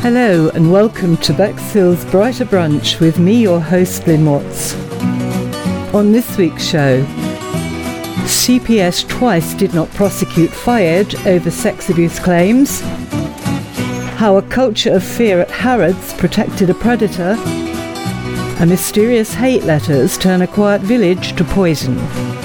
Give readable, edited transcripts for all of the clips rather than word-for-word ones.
Hello and welcome to Bexhill's Brighter Brunch with me, your host, Lynn Watts. On this week's show, CPS twice did not prosecute Fayed over sex abuse claims, how a culture of fear at Harrods protected a predator, and mysterious hate letters turn a quiet village to poison.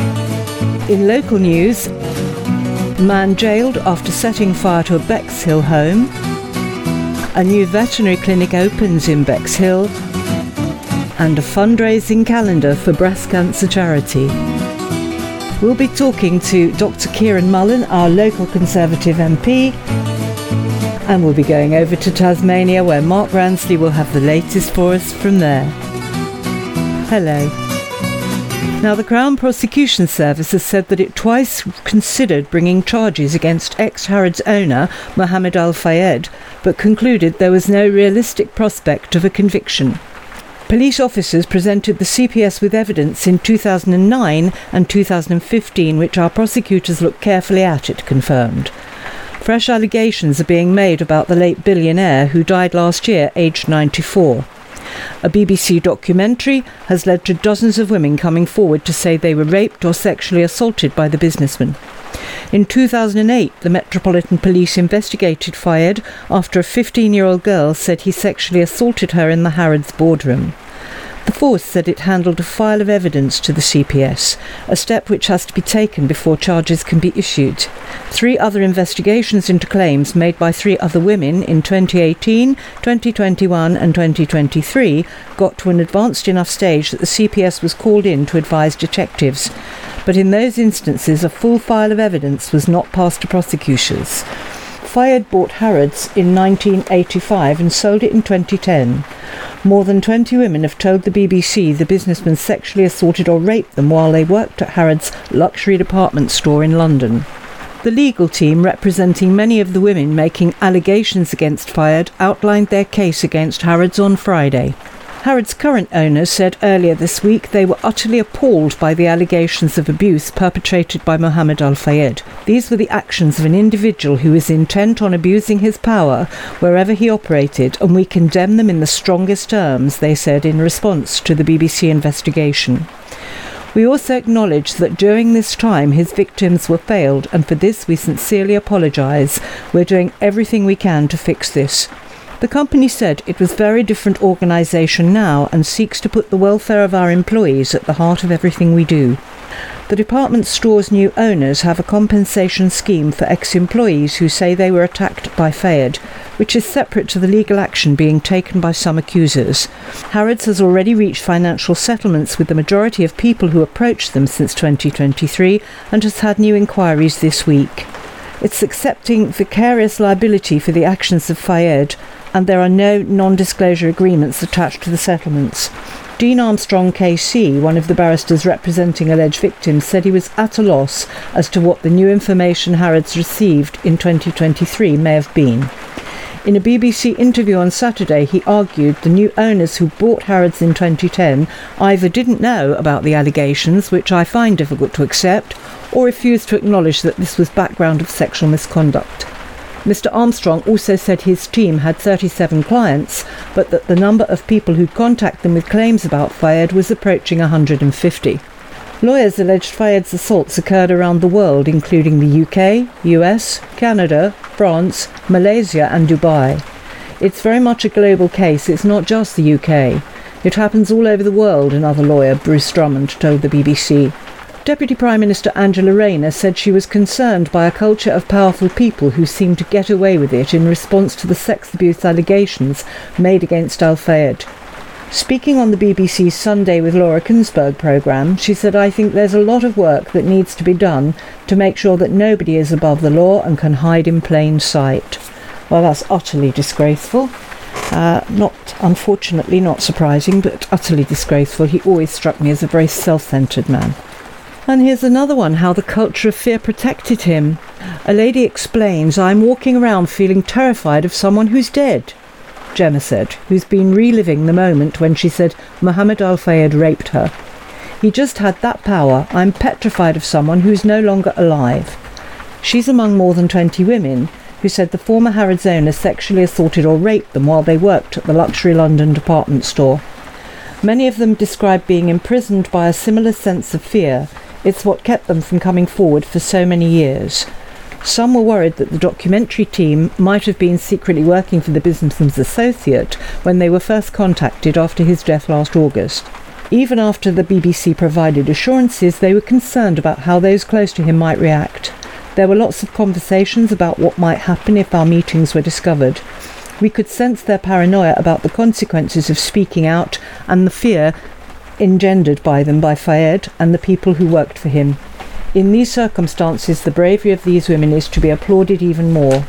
In local news, man jailed after setting fire to a Bexhill home, a new veterinary clinic opens in Bexhill, and a fundraising calendar for breast cancer charity. We'll be talking to Dr. Kieran Mullen, our local Conservative MP, and we'll be going over to Tasmania where Mark Ransley will have the latest for us from there. Hello. Now, the Crown Prosecution Service has said that it twice considered bringing charges against ex-Harrods owner Mohammed Al-Fayed, but concluded there was no realistic prospect of a conviction. Police officers presented the CPS with evidence in 2009 and 2015, which our prosecutors looked carefully at, it confirmed. Fresh allegations are being made about the late billionaire who died last year, aged 94. A BBC documentary has led to dozens of women coming forward to say they were raped or sexually assaulted by the businessman. In 2008, the Metropolitan Police investigated Fayed after a 15-year-old girl said he sexually assaulted her in the Harrods boardroom. The force said it handled a file of evidence to the CPS, a step which has to be taken before charges can be issued. 3 other investigations into claims made by 3 other women in 2018, 2021 and 2023 got to an advanced enough stage that the CPS was called in to advise detectives. But in those instances, a full file of evidence was not passed to prosecutors. Fayed bought Harrods in 1985 and sold it in 2010. More than 20 women have told the BBC the businessman sexually assaulted or raped them while they worked at Harrods' luxury department store in London. The legal team, representing many of the women making allegations against Fayed, outlined their case against Harrods on Friday. Harrods' current owners said earlier this week they were utterly appalled by the allegations of abuse perpetrated by Mohammed Al-Fayed. These were the actions of an individual who is intent on abusing his power wherever he operated, and we condemn them in the strongest terms, they said in response to the BBC investigation. We also acknowledge that during this time his victims were failed, and for this we sincerely apologise. We're doing everything we can to fix this. The company said it was a very different organisation now and seeks to put the welfare of our employees at the heart of everything we do. The department store's new owners have a compensation scheme for ex-employees who say they were attacked by Fayed, which is separate to the legal action being taken by some accusers. Harrods has already reached financial settlements with the majority of people who approached them since 2023 and has had new inquiries this week. It's accepting vicarious liability for the actions of Fayed, and there are no non-disclosure agreements attached to the settlements. Dean Armstrong KC, one of the barristers representing alleged victims, said he was at a loss as to what the new information Harrods received in 2023 may have been. In a BBC interview on Saturday, he argued the new owners who bought Harrods in 2010 either didn't know about the allegations, which I find difficult to accept, or refused to acknowledge that this was background of sexual misconduct. Mr. Armstrong also said his team had 37 clients, but that the number of people who'd contact them with claims about Fayed was approaching 150. Lawyers alleged Fayed's assaults occurred around the world, including the UK, US, Canada, France, Malaysia and Dubai. It's very much a global case, it's not just the UK. It happens all over the world, another lawyer, Bruce Drummond, told the BBC. Deputy Prime Minister Angela Rayner said she was concerned by a culture of powerful people who seem to get away with it in response to the sex abuse allegations made against Al-Fayed. Speaking on the BBC's Sunday with Laura Kunsberg programme, she said, "I think there's a lot of work that needs to be done to make sure that nobody is above the law and can hide in plain sight." Well, that's utterly disgraceful. Unfortunately, not surprising, but utterly disgraceful. He always struck me as a very self-centred man. And here's another one, how the culture of fear protected him. A lady explains, "I'm walking around feeling terrified of someone who's dead," Gemma said, who's been reliving the moment when she said Mohammed Al-Fayed raped her. "He just had that power. I'm petrified of someone who's no longer alive." She's among more than 20 women who said the former Harrods owner sexually assaulted or raped them while they worked at the luxury London department store. Many of them described being imprisoned by a similar sense of fear. It's what kept them from coming forward for so many years. Some were worried that the documentary team might have been secretly working for the businessman's associate when they were first contacted after his death last August. Even after the BBC provided assurances, they were concerned about how those close to him might react. There were lots of conversations about what might happen if our meetings were discovered. We could sense their paranoia about the consequences of speaking out and the fear engendered by them by Fayed and the people who worked for him. In these circumstances, the bravery of these women is to be applauded even more.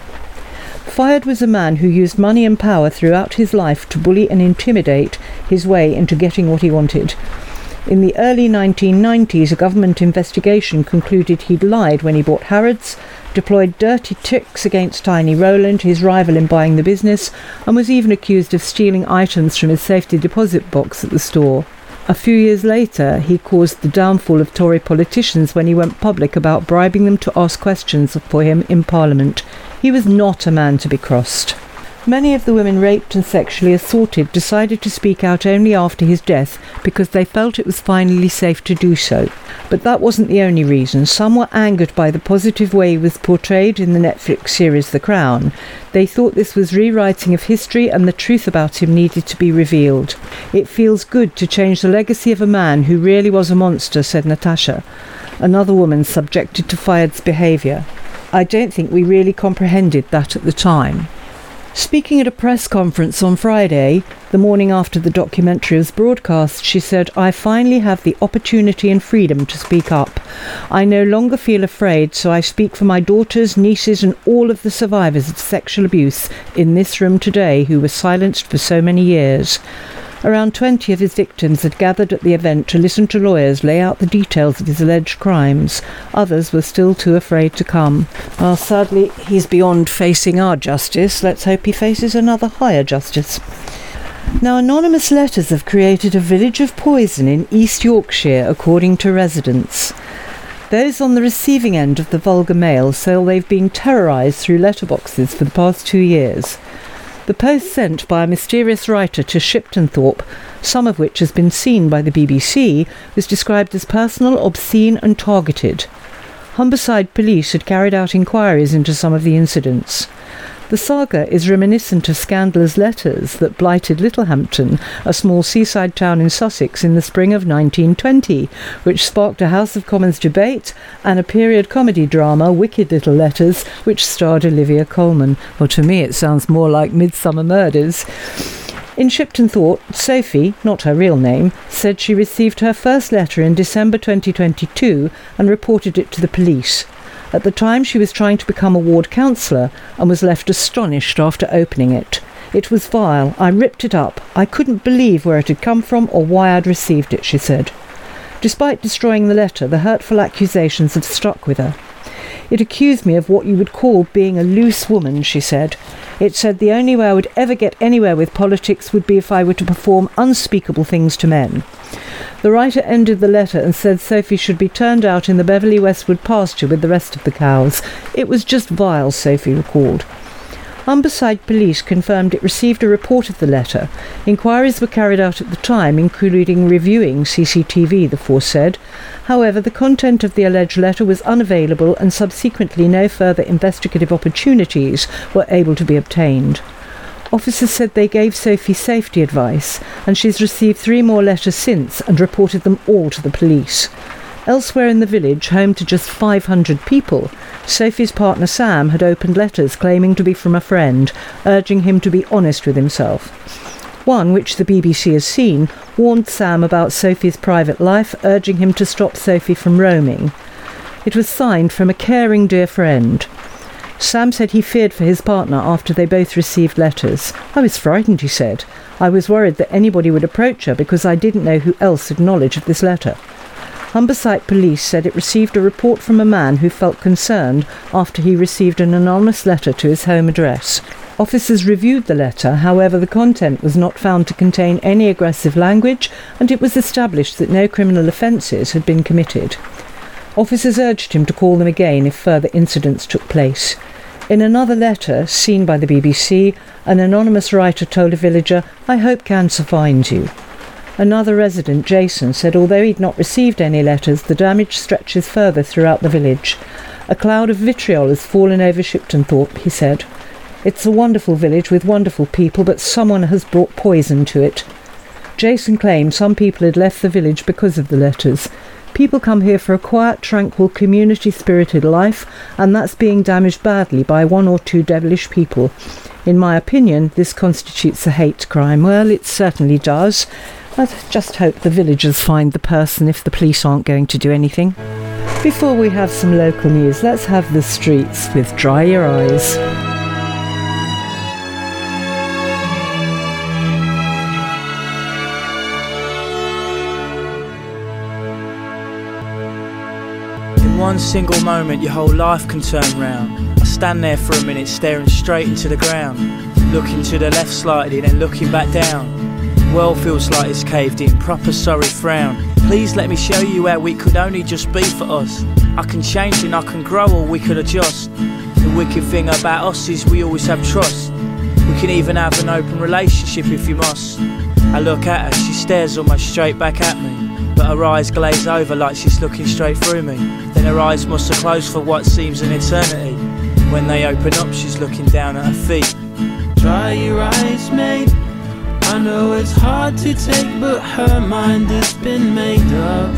Fayed was a man who used money and power throughout his life to bully and intimidate his way into getting what he wanted. In the early 1990s, a government investigation concluded he'd lied when he bought Harrods, deployed dirty tricks against Tiny Rowland, his rival in buying the business, and was even accused of stealing items from his safety deposit box at the store. A few years later, he caused the downfall of Tory politicians when he went public about bribing them to ask questions for him in Parliament. He was not a man to be crossed. Many of the women raped and sexually assaulted decided to speak out only after his death because they felt it was finally safe to do so. But that wasn't the only reason. Some were angered by the positive way he was portrayed in the Netflix series The Crown. They thought this was rewriting of history and the truth about him needed to be revealed. It feels good to change the legacy of a man who really was a monster, said Natasha, another woman subjected to Fayed's behaviour. I don't think we really comprehended that at the time. Speaking at a press conference on Friday, the morning after the documentary was broadcast, she said, "I finally have the opportunity and freedom to speak up. I no longer feel afraid, so I speak for my daughters, nieces and all of the survivors of sexual abuse in this room today who were silenced for so many years." Around 20 of his victims had gathered at the event to listen to lawyers lay out the details of his alleged crimes. Others were still too afraid to come. Well, sadly, he's beyond facing our justice. Let's hope he faces another higher justice. Now, anonymous letters have created a village of poison in East Yorkshire, according to residents. Those on the receiving end of the vulgar mail say they've been terrorised through letterboxes for the past 2 years. The post sent by a mysterious writer to Shipton Thorpe, some of which has been seen by the BBC, was described as personal, obscene and targeted. Humberside police had carried out inquiries into some of the incidents. The saga is reminiscent of scandalous letters that blighted Littlehampton, a small seaside town in Sussex, in the spring of 1920, which sparked a House of Commons debate and a period comedy drama, Wicked Little Letters, which starred Olivia Colman. Well, to me it sounds more like Midsummer Murders. In Shipton Thorpe, Sophie, not her real name, said she received her first letter in December 2022 and reported it to the police. At the time, she was trying to become a ward councillor and was left astonished after opening it. It was vile. I ripped it up. I couldn't believe where it had come from or why I'd received it, she said. Despite destroying the letter, the hurtful accusations have stuck with her. It accused me of what you would call being a loose woman, she said. It said the only way I would ever get anywhere with politics would be if I were to perform unspeakable things to men. The writer ended the letter and said Sophie should be turned out in the Beverley Westwood pasture with the rest of the cows. It was just vile, Sophie recalled. Humberside Police confirmed it received a report of the letter. Inquiries were carried out at the time, including reviewing CCTV, the force said. However, the content of the alleged letter was unavailable and subsequently no further investigative opportunities were able to be obtained. Officers said they gave Sophie safety advice, and she's received 3 more letters since and reported them all to the police. Elsewhere in the village, home to just 500 people, Sophie's partner Sam had opened letters claiming to be from a friend, urging him to be honest with himself. One, which the BBC has seen, warned Sam about Sophie's private life, urging him to stop Sophie from roaming. It was signed from a caring dear friend. Sam said he feared for his partner after they both received letters. "I was frightened," he said. "I was worried that anybody would approach her because I didn't know who else had knowledge of this letter." Humberside Police said it received a report from a man who felt concerned after he received an anonymous letter to his home address. Officers reviewed the letter, however the content was not found to contain any aggressive language and it was established that no criminal offences had been committed. Officers urged him to call them again if further incidents took place. In another letter, seen by the BBC, an anonymous writer told a villager, "I hope cancer finds you." Another resident, Jason, said although he'd not received any letters, the damage stretches further throughout the village. "A cloud of vitriol has fallen over Shiptonthorpe," he said. "It's a wonderful village with wonderful people, but someone has brought poison to it." Jason claimed some people had left the village because of the letters. "People come here for a quiet, tranquil, community-spirited life, and that's being damaged badly by one or two devilish people. In my opinion, this constitutes a hate crime." Well, it certainly does. I just hope the villagers find the person if the police aren't going to do anything. Before we have some local news, let's have the streets with Dry Your Eyes. One single moment your whole life can turn round. I stand there for a minute staring straight into the ground, looking to the left slightly then looking back down. World feels like it's caved in, proper sorry frown. Please let me show you how we could only just be for us. I can change and I can grow or we could adjust. The wicked thing about us is we always have trust. We can even have an open relationship if you must. I look at her, she stares almost straight back at me, but her eyes glaze over like she's looking straight through me. Then her eyes must have closed for what seems an eternity. When they open up, she's looking down at her feet. Dry your eyes, mate. I know it's hard to take, but her mind has been made up.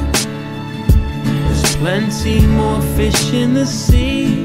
There's plenty more fish in the sea.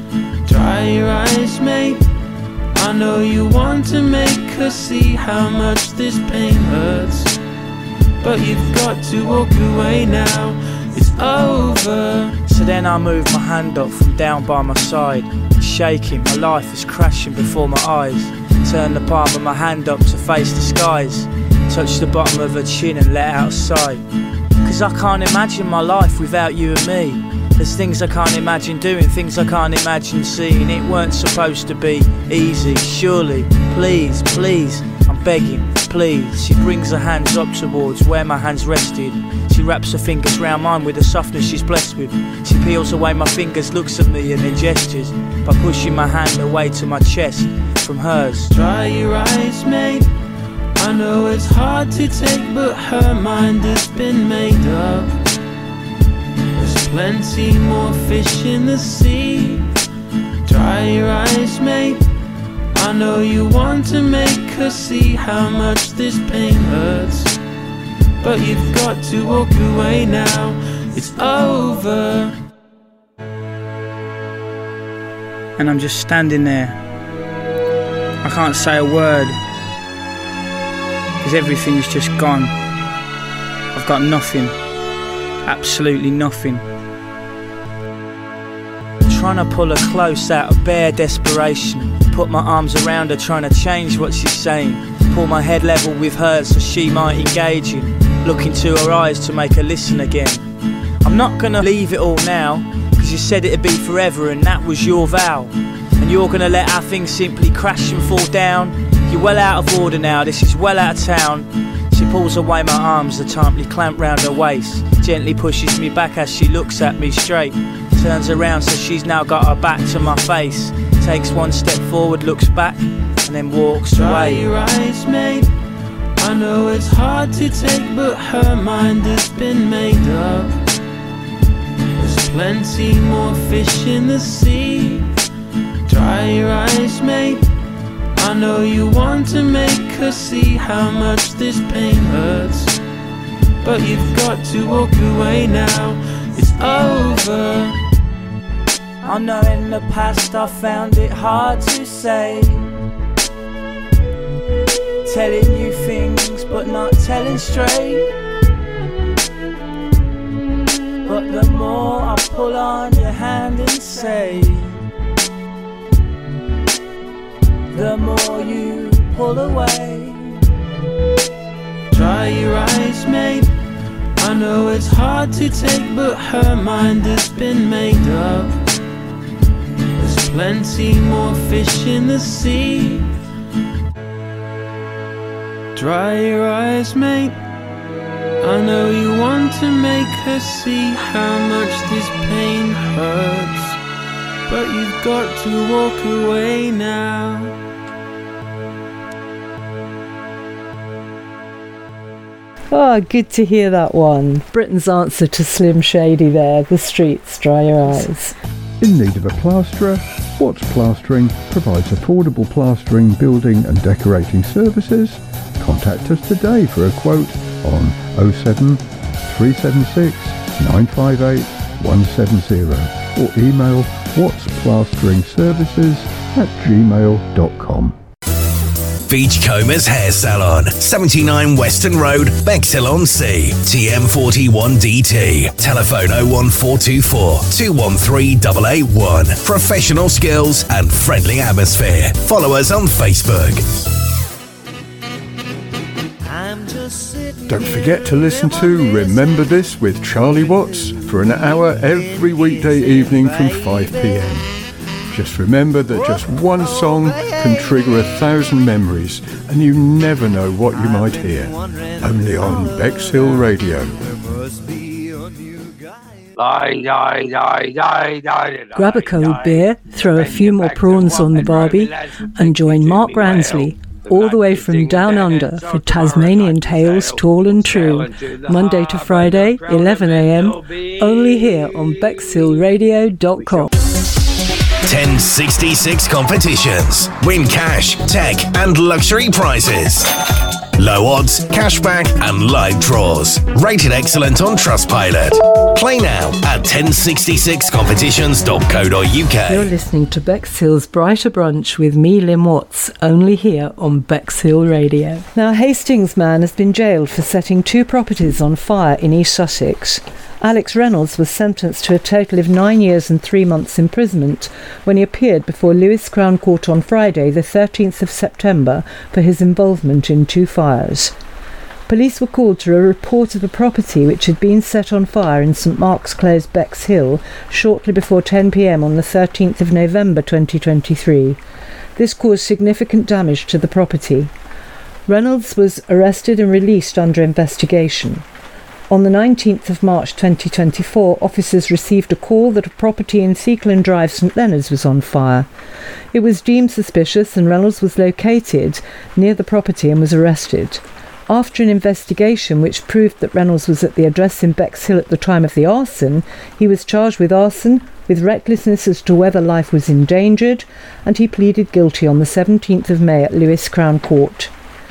Dry your eyes, mate. I know you want to make her see how much this pain hurts, but you've got to walk away now. It's over. So then I move my hand up from down by my side, shaking, my life is crashing before my eyes. Turn the palm of my hand up to face the skies, touch the bottom of her chin and let out a sigh. Cause I can't imagine my life without you and me. There's things I can't imagine doing, things I can't imagine seeing. It weren't supposed to be easy, surely. Please, please, I'm begging, please. She brings her hands up towards where my hands rested. She wraps her fingers round mine with the softness she's blessed with. She peels away my fingers, looks at me and then gestures by pushing my hand away to my chest from hers. Dry your eyes, mate. I know it's hard to take, but her mind has been made up. There's plenty more fish in the sea. Dry your eyes, mate. I know you want to make her see how much this pain hurts, but you've got to walk away now. It's over. And I'm just standing there. I can't say a word, because everything's just gone. I've got nothing, absolutely nothing. Trying to pull her close out of bare desperation, put my arms around her trying to change what she's saying, pull my head level with hers so she might engage in, look into her eyes to make her listen again. I'm not gonna leave it all now, cause you said it'd be forever and that was your vow. And you're gonna let our things simply crash and fall down. You're well out of order now, this is well out of town. She pulls away my arms that tightly clamp round her waist, gently pushes me back as she looks at me straight, turns around so she's now got her back to my face, takes one step forward, looks back and then walks away. Dry your eyes, mate. I know it's hard to take, but her mind has been made up. There's plenty more fish in the sea. Dry your eyes, mate. I know you want to make her see how much this pain hurts, but you've got to walk away now. It's over. I know in the past I found it hard to say, telling you things but not telling straight. But the more I pull on your hand and say, the more you pull away. Dry your eyes, mate. I know it's hard to take, but her mind has been made up. There's plenty more fish in the sea. Dry your eyes, mate. I know you want to make her see how much this pain hurts, but you've got to walk away now. Oh, good to hear that one. Britain's answer to Slim Shady there, The Streets, Dry Your Eyes. In need of a plasterer? Watts Plastering provides affordable plastering, building and decorating services. Contact us today for a quote on 07 376 958 170 or email wattsplasteringservices@gmail.com. Beachcombers Hair Salon, 79 Western Road, Bexhill-on-Sea, TM41DT. Telephone 01424 213 881. Professional skills and friendly atmosphere. Follow us on Facebook. Don't forget to listen to Remember This with Charlie Watts for an hour every weekday evening from 5 p.m. Just remember that just one song can trigger 1,000 memories, and you never know what you might hear. Only on Bexhill Radio. Grab a cold beer, throw a few more prawns on the barbie, and join Mark Ransley all the way from Down Under for Tasmanian Tales Tall and True, Monday to Friday, 11 a.m, only here on BexhillRadio.com. 1066 competitions. Win cash, tech and luxury prizes. Low odds, cashback and live draws. Rated excellent on Trustpilot. Play now at 1066competitions.co.uk. You're listening to Bexhill's Brighter Brunch with me, Lynn Watts, only here on Bexhill Radio. Now, Hastings man has been jailed for setting 2 properties on fire in East Sussex. Alex Reynolds was sentenced to a total of 9 years and 3 months imprisonment when he appeared before Lewes Crown Court on Friday, the 13th of September, for his involvement in 2 fires. Police were called to a report of a property which had been set on fire in St Mark's Close, Bexhill, shortly before 10 p.m. on the 13th of November 2023. This caused significant damage to the property. Reynolds was arrested and released under investigation. On the 19th of March 2024, officers received a call that a property in Seacland Drive, St Leonards was on fire. It was deemed suspicious and Reynolds was located near the property and was arrested. After an investigation which proved that Reynolds was at the address in Bexhill at the time of the arson, he was charged with arson, with recklessness as to whether life was endangered, and he pleaded guilty on the 17th of May at Lewes Crown Court.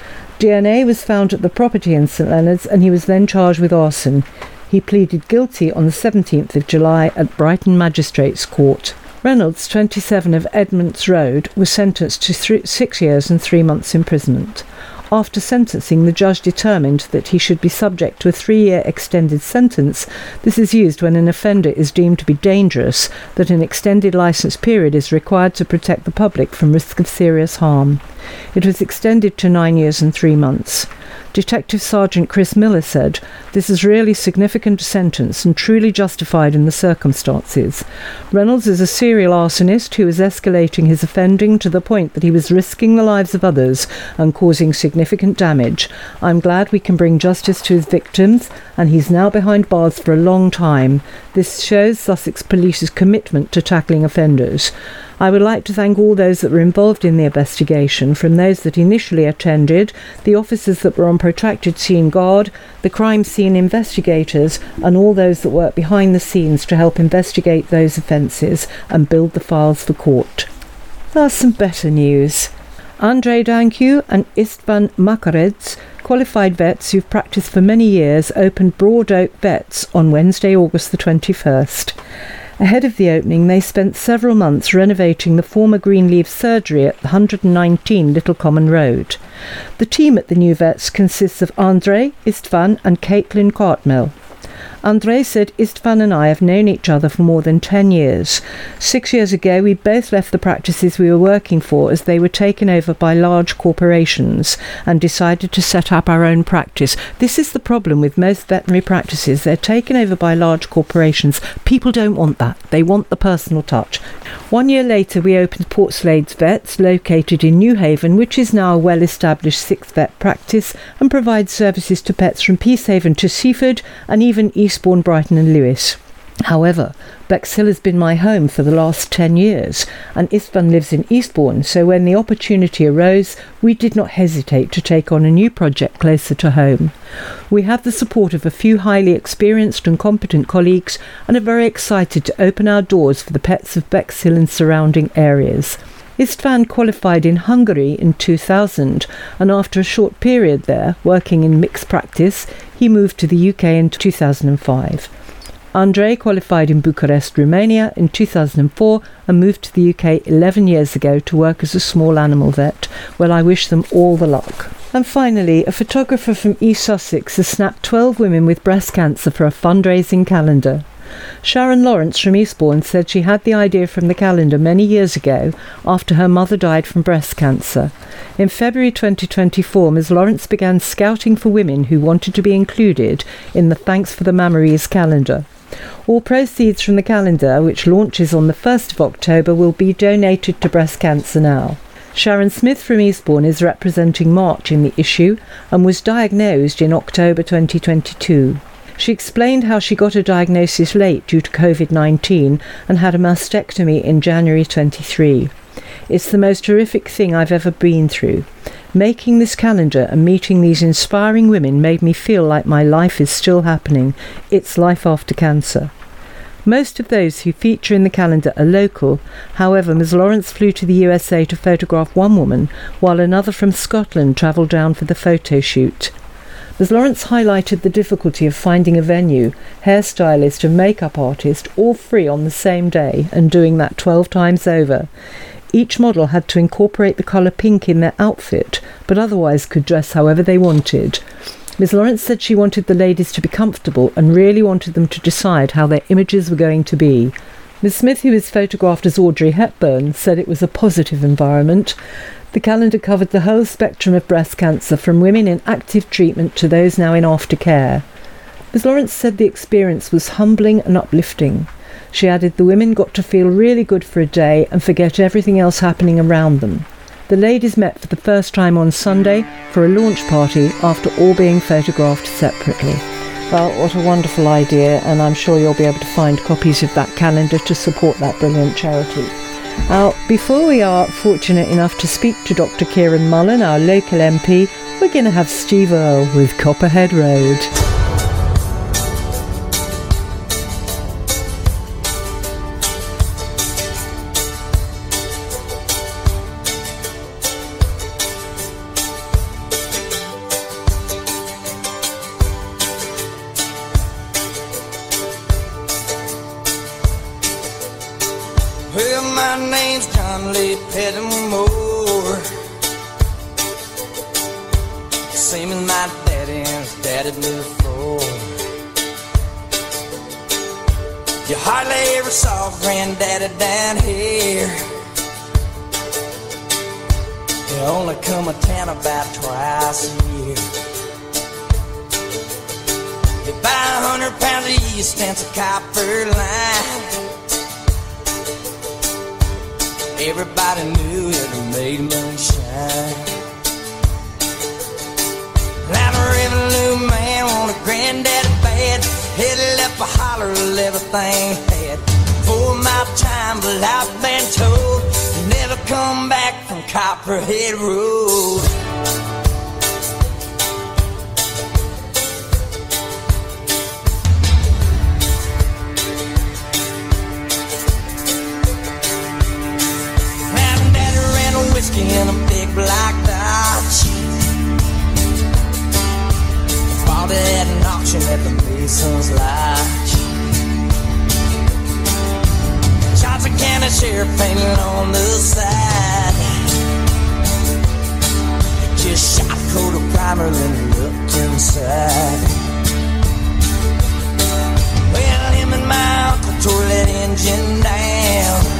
DNA was found at the property in St Leonards and he was then charged with arson. He pleaded guilty on the 17th of July at Brighton Magistrates Court. Reynolds, 27 of Edmonds Road, was sentenced to 6 years and 3 months imprisonment. After sentencing, the judge determined that he should be subject to a 3-year extended sentence. This is used when an offender is deemed to be dangerous, that an extended licence period is required to protect the public from risk of serious harm. It was extended to 9 years and 3 months. Detective Sergeant Chris Miller said, "This is really significant sentence and truly justified in the circumstances. Reynolds is a serial arsonist who is escalating his offending to the point that he was risking the lives of others and causing significant damage. I'm glad we can bring justice to his victims, and he's now behind bars for a long time. This shows Sussex Police's commitment to tackling offenders. I would like to thank all those that were involved in the investigation, from those that initially attended, the officers that were on protracted scene guard, the crime scene investigators, and all those that work behind the scenes to help investigate those offences and build the files for court." That's some better news. Andrei Dancu and Istvan Makarets, qualified vets who've practiced for many years, opened Broad Oak Vets on Wednesday, August the 21st. Ahead of the opening, they spent several months renovating the former Greenleaf surgery at 119 Little Common Road. The team at the new vets consists of Andrei, Istvan and Caitlin Cartmel. Andrei said, "Istvan and I have known each other for more than 10 years. 6 years ago, we both left the practices we were working for as they were taken over by large corporations and decided to set up our own practice." This is the problem with most veterinary practices. They're taken over by large corporations. People don't want that. They want the personal touch. 1 year later, we opened Portslade Vets, located in New Haven, which is now a well-established 6th vet practice and provides services to pets from Peacehaven to Seaford and even Eastbourne, Brighton and Lewes. However, Bexhill has been my home for the last 10 years, and Istvan lives in Eastbourne, so when the opportunity arose, we did not hesitate to take on a new project closer to home. We have the support of a few highly experienced and competent colleagues and are very excited to open our doors for the pets of Bexhill and surrounding areas. Istvan qualified in Hungary in 2000, and after a short period there, working in mixed practice, he moved to the UK in 2005. Andrei qualified in Bucharest, Romania in 2004 and moved to the UK 11 years ago to work as a small animal vet. Well, I wish them all the luck. And finally, a photographer from East Sussex has snapped 12 women with breast cancer for a fundraising calendar. Sharon Lawrence from Eastbourne said she had the idea from the calendar many years ago after her mother died from breast cancer. In February 2024, Ms Lawrence began scouting for women who wanted to be included in the Thanks for the Mammaries calendar. All proceeds from the calendar, which launches on the 1st of October, will be donated to Breast Cancer Now. Sharon Smith from Eastbourne is representing March in the issue and was diagnosed in October 2022. She explained how she got a diagnosis late due to COVID-19 and had a mastectomy in January 23. It's the most horrific thing I've ever been through. Making this calendar and meeting these inspiring women made me feel like my life is still happening. It's life after cancer. Most of those who feature in the calendar are local. However, Ms Lawrence flew to the USA to photograph one woman, while another from Scotland travelled down for the photo shoot. Ms Lawrence highlighted the difficulty of finding a venue, hairstylist and makeup artist all free on the same day, and doing that 12 times over. Each model had to incorporate the colour pink in their outfit, but otherwise could dress however they wanted. Ms Lawrence said she wanted the ladies to be comfortable and really wanted them to decide how their images were going to be. Ms Smith, who is photographed as Audrey Hepburn, said it was a positive environment. The calendar covered the whole spectrum of breast cancer, from women in active treatment to those now in aftercare. Ms Lawrence said the experience was humbling and uplifting. She added the women got to feel really good for a day and forget everything else happening around them. The ladies met for the first time on Sunday for a launch party after all being photographed separately. Well, what a wonderful idea, and I'm sure you'll be able to find copies of that calendar to support that brilliant charity. Now, before we are fortunate enough to speak to Dr. Kieran Mullen, our local MP, we're going to have Steve Earle with Copperhead Road. Well, my name's John Lee Pettimore, same as my daddy and his daddy before. You hardly ever saw Granddaddy down here. He only come to town about twice a year. They buy 100 pounds of yeast and some copper line. Everybody knew it made moonshine. I'm a revenue man on a granddaddy bad. Head left a holler of everything had. For my time, but I've been told you never come back from Copperhead Road. In a big black Dodge, bought it at an auction at the Mason's Lodge. Johnson County Sheriff painted on the side. Just shot a coat of primer, then looked inside. Well, him and my uncle tore that engine down.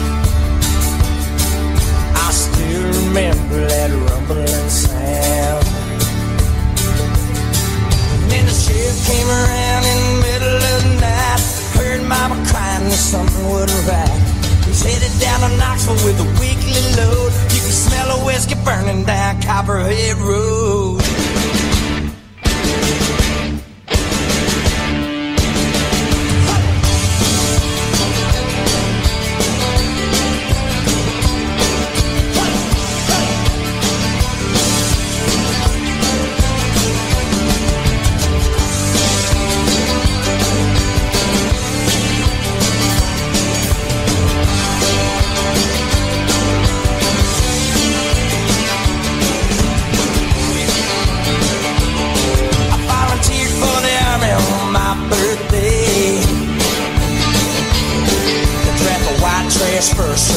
I still remember that rumbling sound. And then the sheriff came around in the middle of the night. Heard mama crying that something wasn't right. He's headed down to Knoxville with a weekly load. You can smell a whiskey burning down Copperhead Road.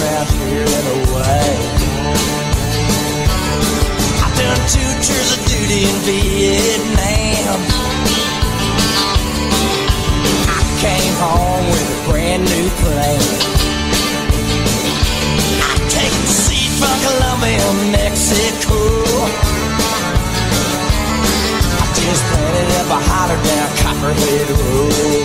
around here in a way. I've done 2 tours of duty in Vietnam. I came home with a brand new plane. I take the seat from Colombia, Mexico. I just planted up a holler down Copperhead Road.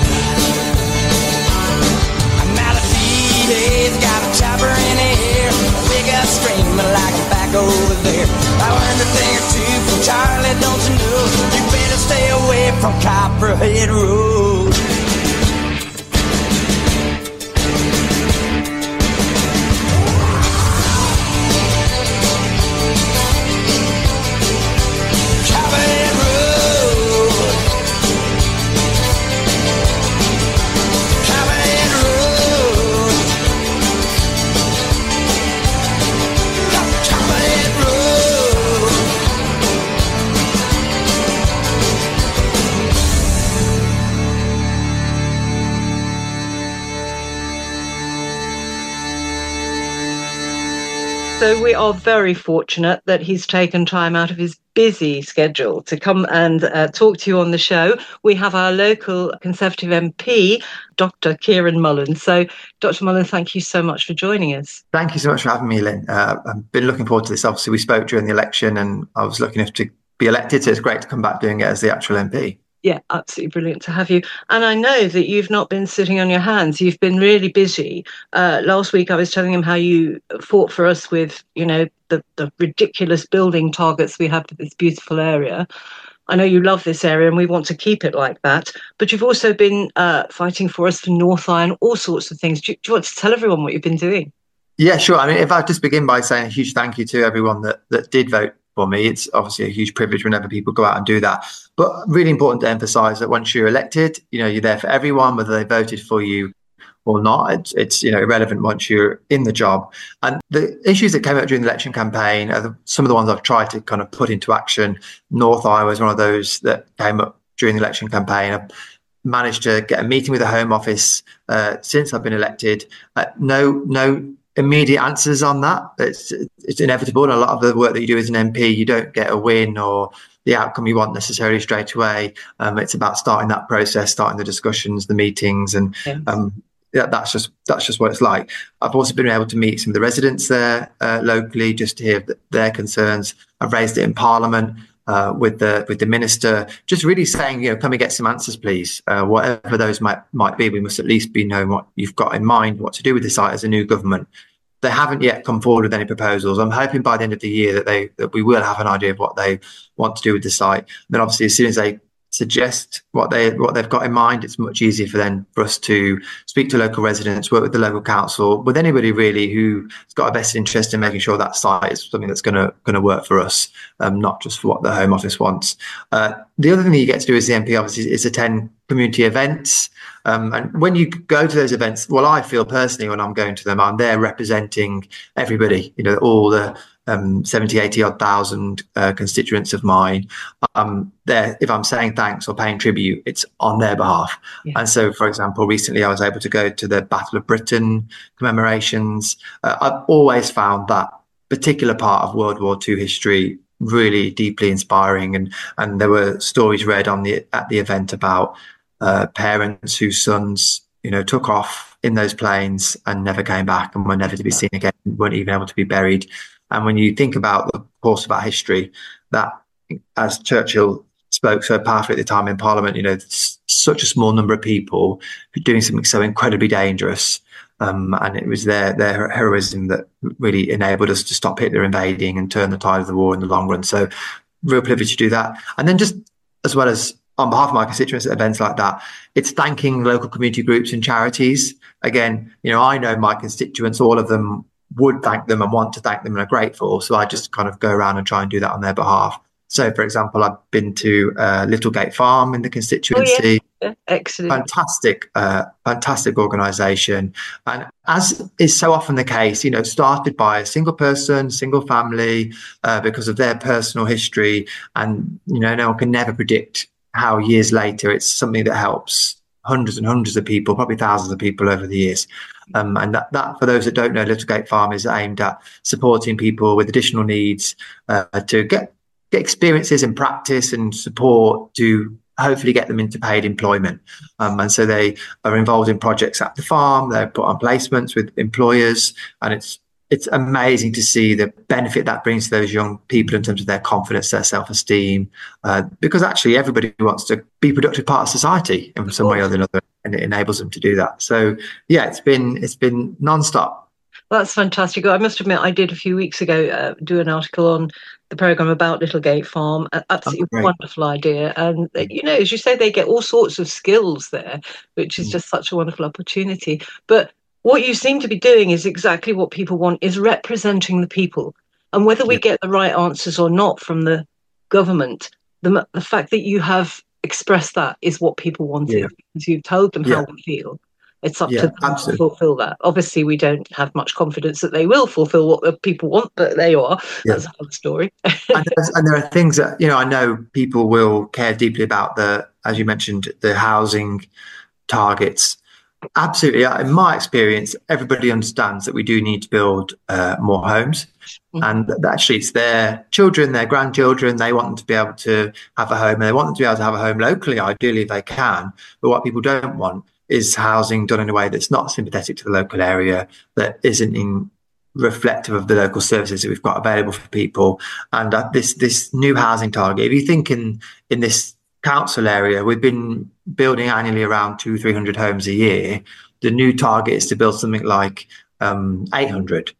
He's got a chopper in the air, big up screaming like I'm back over there. I learned a thing or two from Charlie, don't you know? You better stay away from Copperhead Road. Copperhead Road. Copperhead Road. Copperhead Road. So we are very fortunate that he's taken time out of his busy schedule to come and talk to you on the show. We have our local Conservative MP, Dr. Kieran Mullen. So, Dr. Mullen, thank you so much for joining us. Thank you so much for having me, Lynn. I've been looking forward to this. Obviously, we spoke during the election and I was lucky enough to be elected, so it's great to come back doing it as the actual MP. Yeah, absolutely brilliant to have you. And I know that you've not been sitting on your hands. You've been really busy. Last week, I was telling him how you fought for us with, the ridiculous building targets we have for this beautiful area. I know you love this area and we want to keep it like that. But you've also been fighting for us for North Eye and all sorts of things. Do you want to tell everyone what you've been doing? Yeah, sure. I mean, if I just begin by saying a huge thank you to everyone that did vote for me. It's obviously a huge privilege whenever people go out and do that. But really important to emphasise that once you're elected, you're there for everyone, whether they voted for you or not. It's irrelevant once you're in the job. And the issues that came up during the election campaign are some of the ones I've tried to kind of put into action. North Eye was one of those that came up during the election campaign. I've managed to get a meeting with the Home Office since I've been elected. No immediate answers on that. It's inevitable. And a lot of the work that you do as an MP, you don't get a win or the outcome you want necessarily straight away. It's about starting that process, starting the discussions, the meetings, and that's just what it's like. I've also been able to meet some of the residents there locally, just to hear their concerns. I've raised it in Parliament with the minister, just really saying, can we get some answers, please? Whatever those might be, we must at least be knowing what you've got in mind, what to do with the site as a new government. They haven't yet come forward with any proposals. I'm hoping by the end of the year that we will have an idea of what they want to do with the site. And then obviously, as soon as they suggest what they've got in mind, it's much easier for us to speak to local residents, work with the local council, with anybody really who's got a vested interest in making sure that site is something that's going to work for us, not just for what the Home Office wants. The other thing that you get to do as the MP, obviously, is attend community events. And when you go to those events, well, I feel personally when I'm going to them, I'm there representing everybody, all the 70, 80 odd thousand constituents of mine. There, if I'm saying thanks or paying tribute, it's on their behalf. Yeah. And so, for example, recently I was able to go to the Battle of Britain commemorations. I've always found that particular part of World War II history really deeply inspiring, and there were stories read at the event about parents whose sons took off in those planes and never came back and were never to be seen again, weren't even able to be buried. And when you think about the course of our history, that, as Churchill spoke so powerfully at the time in Parliament, such a small number of people doing something so incredibly dangerous, and it was their heroism that really enabled us to stop Hitler invading and turn the tide of the war in the long run. So, real privilege to do that. And then just as well as on behalf of my constituents at events like that, it's thanking local community groups and charities. Again, I know my constituents, all of them would thank them and want to thank them and are grateful. So I just kind of go around and try and do that on their behalf. So, for example, I've been to Littlegate Farm in the constituency. Oh, yeah. Excellent. Fantastic organisation. And as is so often the case, started by a single person, single family, because of their personal history. And, no one can never predict how years later it's something that helps hundreds and hundreds of people, probably thousands of people over the years. And that, for those that don't know, Littlegate Farm is aimed at supporting people with additional needs to get experiences and practice and support to hopefully get them into paid employment. And so they are involved in projects at the farm. They're put on placements with employers, and it's amazing to see the benefit that brings to those young people in terms of their confidence, their self-esteem, because actually everybody wants to be a productive part of society in some way or another, and it enables them to do that. So yeah, it's been non-stop. That's fantastic. I must admit, I did a few weeks ago do an article on the programme about Littlegate Farm. Absolutely wonderful idea. And, as you say, they get all sorts of skills there, which is just such a wonderful opportunity. But what you seem to be doing is exactly what people want, is representing the people. And whether we get the right answers or not from the government, the fact that you have expressed that is what people wanted, because you've told them how we feel. It's up to them to fulfil that. Obviously, we don't have much confidence that they will fulfil what the people want, but there you are. That's another story. and there are things that, I know people will care deeply about, as you mentioned, the housing targets. Absolutely. In my experience, everybody understands that we do need to build more homes. And actually, it's their children, their grandchildren, they want them to be able to have a home, and they want them to be able to have a home locally, ideally, if they can. But what people don't want is housing done in a way that's not sympathetic to the local area, that isn't reflective of the local services that we've got available for people. And this new housing target, if you think in this council area, we've been building annually around 200-300 homes a year. The new target is to build something like 800.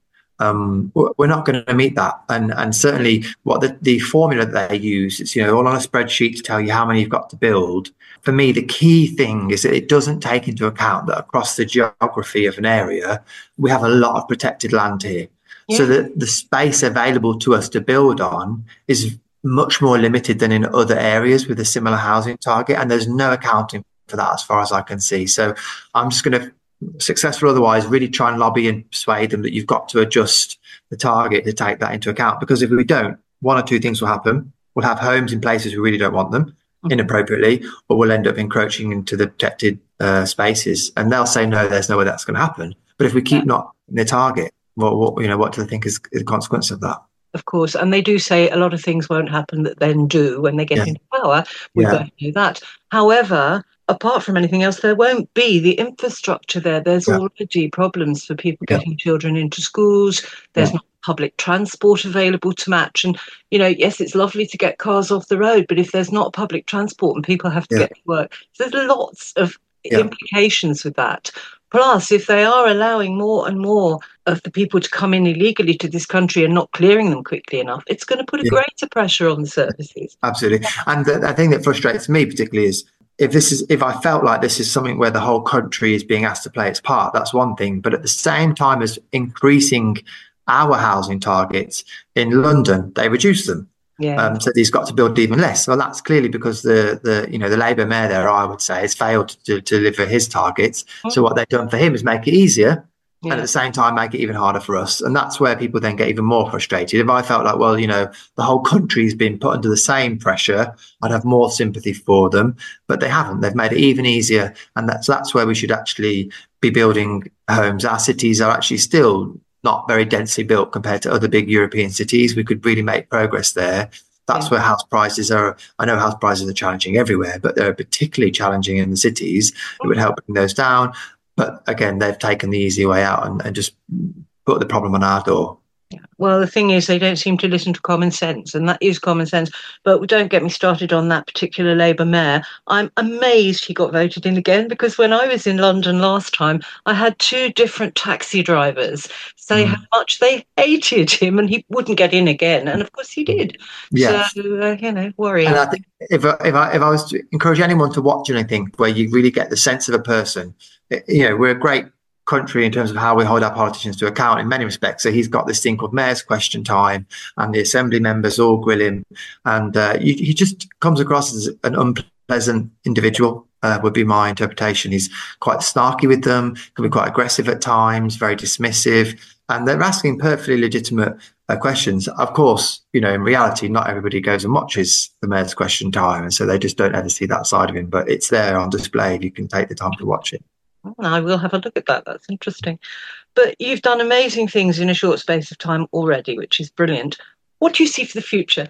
We're not going to meet that, and certainly what the formula that they use, it's all on a spreadsheet to tell you how many you've got to build. For me, the key thing is that it doesn't take into account that across the geography of an area, we have a lot of protected land here, so that the space available to us to build on is much more limited than in other areas with a similar housing target, and there's no accounting for that as far as I can see. So I'm just going to, successful otherwise, really try and lobby and persuade them that you've got to adjust the target to take that into account, because if we don't, one or two things will happen. We'll have homes in places we really don't want them inappropriately, or we'll end up encroaching into the protected spaces, and they'll say no, there's no way that's going to happen. But if we keep not in the target, what do they think is the consequence of that? Of course, and they do say a lot of things won't happen that then do when they get into power. We both know that. However, apart from anything else, there won't be the infrastructure there. There's already problems for people getting children into schools. There's not public transport available to match. And, yes, it's lovely to get cars off the road, but if there's not public transport and people have to get to work, there's lots of implications with that. Plus, if they are allowing more and more of the people to come in illegally to this country and not clearing them quickly enough, it's going to put a greater pressure on the services. Absolutely. And the thing that frustrates me particularly is, if I felt like this is something where the whole country is being asked to play its part, that's one thing. But at the same time as increasing our housing targets in London, they reduce them. So he's got to build even less. Well, that's clearly because the Labour mayor there, I would say, has failed to deliver his targets. So what they've done for him is make it easier, and at the same time make it even harder for us. And that's where people then get even more frustrated. If I felt like, the whole country's been put under the same pressure, I'd have more sympathy for them. But they haven't. They've made it even easier. And that's where we should actually be building homes. Our cities are actually still not very densely built compared to other big European cities. We could really make progress there. That's where house prices are. I know house prices are challenging everywhere, but they're particularly challenging in the cities. It would help bring those down. But again, they've taken the easy way out and just put the problem on our door. Well, the thing is, they don't seem to listen to common sense, and that is common sense. But don't get me started on that particular Labour mayor. I'm amazed he got voted in again, because when I was in London last time, I had two different taxi drivers say how much they hated him, and he wouldn't get in again. And of course, he did. Yes. So, worrying. And I think if I was to encourage anyone to watch anything where you really get the sense of a person, we're a great country in terms of how we hold our politicians to account in many respects. So he's got this thing called Mayor's Question Time, and the Assembly members all grill him, and he just comes across as an unpleasant individual, would be my interpretation. He's quite snarky with them, can be quite aggressive at times, very dismissive, and they're asking perfectly legitimate questions. Of course, in reality, not everybody goes and watches the Mayor's Question Time, and so they just don't ever see that side of him, but it's there on display if you can take the time to watch it. I will have a look at that. That's interesting. But you've done amazing things in a short space of time already, which is brilliant. What do you see for the future?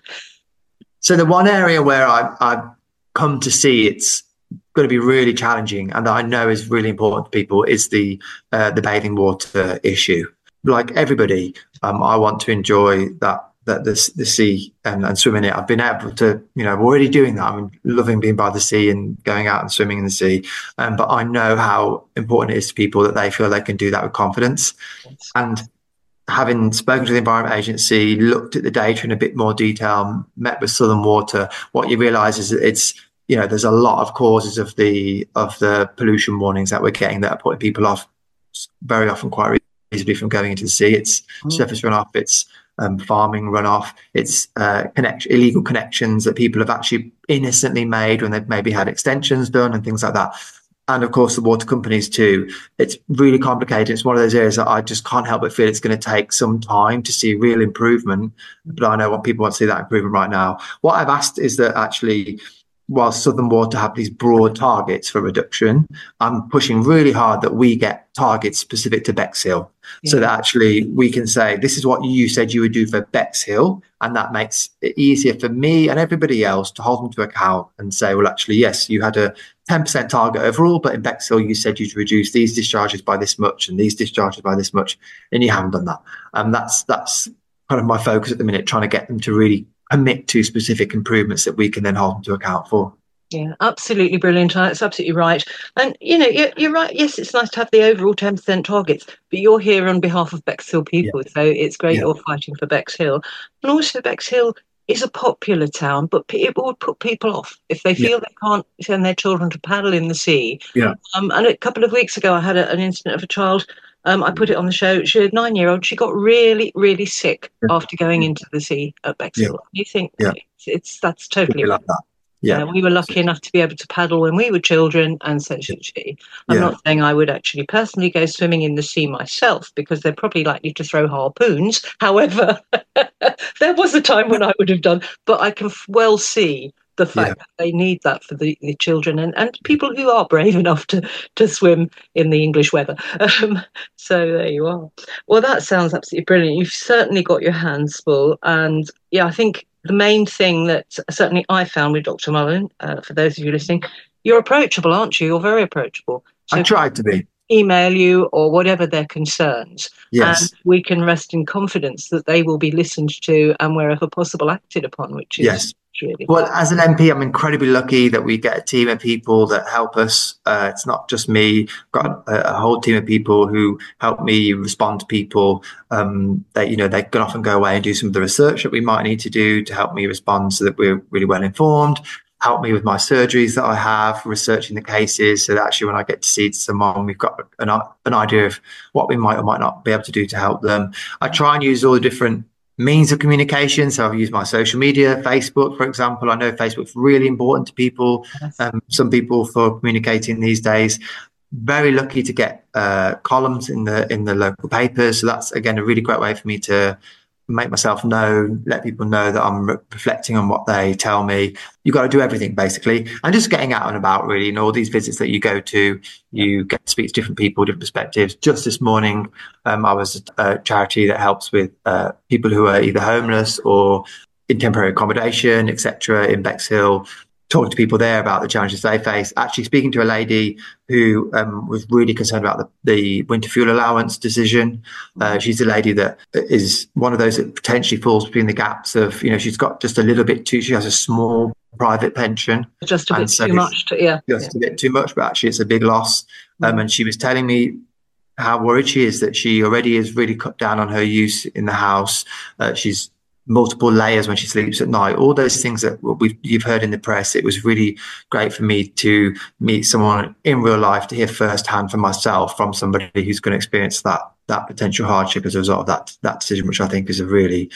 So the one area where I've come to see it's going to be really challenging, and that I know is really important to people, is the bathing water issue. Like everybody, I want to enjoy the sea and swim in it. I've been able to, I'm already doing that. I'm loving being by the sea and going out and swimming in the sea. But I know how important it is to people that they feel they can do that with confidence. Yes. And having spoken to the Environment Agency, looked at the data in a bit more detail, met with Southern Water, what you realise is that it's, there's a lot of causes of the pollution warnings that we're getting that are putting people off very often quite easily from going into the sea. It's surface runoff, it's farming runoff, it's illegal connections that people have actually innocently made when they've maybe had extensions done and things like that. And of course, the water companies too. It's really complicated. It's one of those areas that I just can't help but feel it's going to take some time to see real improvement. But I know what people want to see that improvement right now. What I've asked is that actually, while Southern Water have these broad targets for reduction, I'm pushing really hard that we get targets specific to Bexhill, so that actually we can say, this is what you said you would do for Bexhill, and that makes it easier for me and everybody else to hold them to account and say, well, actually, yes, you had a 10% target overall, but in Bexhill, you said you'd reduce these discharges by this much and these discharges by this much, and you haven't done that. And that's kind of my focus at the minute, trying to get them to really commit to specific improvements that we can then hold them to account for. Yeah, absolutely brilliant. That's absolutely right. And, you're right. Yes, it's nice to have the overall 10% targets, but you're here on behalf of Bexhill people. So it's great you're fighting for Bexhill. And also Bexhill is a popular town, but it would put people off if they feel they can't send their children to paddle in the sea. Yeah. And a couple of weeks ago, I had an incident of a child. I put it on the show. She was a 9-year-old. She got really, really sick after going into the sea at Bexhill. You think that's totally like that. Yeah, we were lucky enough to be able to paddle when we were children, and so should she. I'm not saying I would actually personally go swimming in the sea myself, because they're probably likely to throw harpoons. However, there was a time when I would have done, but I can well see the fact that they need that for the children and people who are brave enough to swim in the English weather. So there you are. Well, that sounds absolutely brilliant. You've certainly got your hands full. And I think the main thing that certainly I found with Dr. Mullen, for those of you listening, you're approachable, aren't you? You're very approachable. So I tried to be. Email you or whatever their concerns. Yes. And we can rest in confidence that they will be listened to and wherever possible acted upon, which is really well, as an MP, I'm incredibly lucky that we get a team of people that help us. It's not just me. I've got a whole team of people who help me respond to people. They can often go away and do some of the research that we might need to do to help me respond so that we're really well informed. Help me with my surgeries that I have, researching the cases, so that actually when I get to see someone, we've got an idea of what we might or might not be able to do to help them. I try and use all the different means of communication. So I've used my social media, Facebook, for example. I know Facebook's really important to people, some people, for communicating these days. Very lucky to get columns in the local papers. So that's, again, a really great way for me to make myself known, let people know that I'm reflecting on what they tell me. You've got to do everything, basically. And just getting out and about, really. All these visits that you go to, you get to speak to different people, different perspectives. Just this morning, I was at a charity that helps with people who are either homeless or in temporary accommodation, etc., in Bexhill. Talking to people there about the challenges they face, actually speaking to a lady who was really concerned about the winter fuel allowance decision. She's a lady that is one of those that potentially falls between the gaps of, she's got just a little bit too, she has a small private pension. Just a bit too much. Just a bit too much, but actually it's a big loss. And she was telling me how worried she is that she already has really cut down on her use in the house. She's multiple layers when she sleeps at night, all those things that you've heard in the press. It was really great for me to meet someone in real life, to hear firsthand from myself, from somebody who's going to experience that potential hardship as a result of that decision, which I think is a really,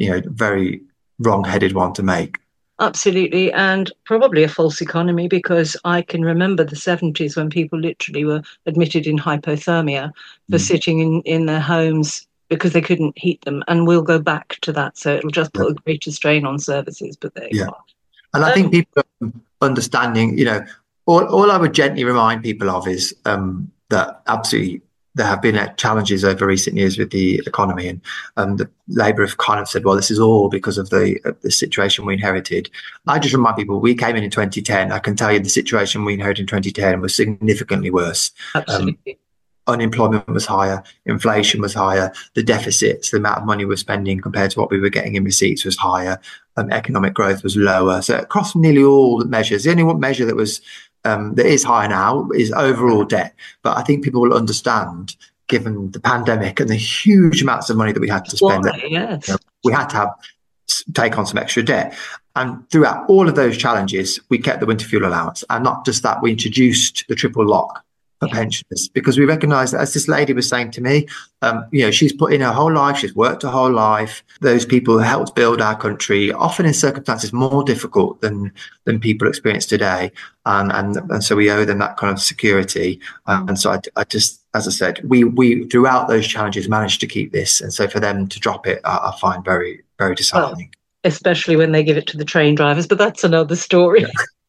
very wrong-headed one to make. Absolutely, and probably a false economy, because I can remember the 70s when people literally were admitted in hypothermia for sitting in their homes because they couldn't heat them, and we'll go back to that. So it'll just put a greater strain on services, but there you are. And I think people understanding, all I would gently remind people of is that absolutely there have been challenges over recent years with the economy, and the Labour have kind of said, well, this is all because of the situation we inherited. I just remind people, we came in 2010. I can tell you the situation we inherited in 2010 was significantly worse. Absolutely. Unemployment was higher, inflation was higher, the deficits, the amount of money we're spending compared to what we were getting in receipts was higher, economic growth was lower. So across nearly all the measures, the only one measure that was that is higher now is overall debt. But I think people will understand, given the pandemic and the huge amounts of money that we had to spend, we had to take on some extra debt. And throughout all of those challenges, we kept the winter fuel allowance. And not just that, we introduced the triple lock for pensioners, because we recognise that, as this lady was saying to me, she's put in her whole life, she's worked her whole life. Those people helped build our country, often in circumstances more difficult than people experience today, and so we owe them that kind of security. And so I just, as I said, we throughout those challenges managed to keep this, and so for them to drop it, I find very, very disheartening. Well, especially when they give it to the train drivers, but that's another story. Yeah.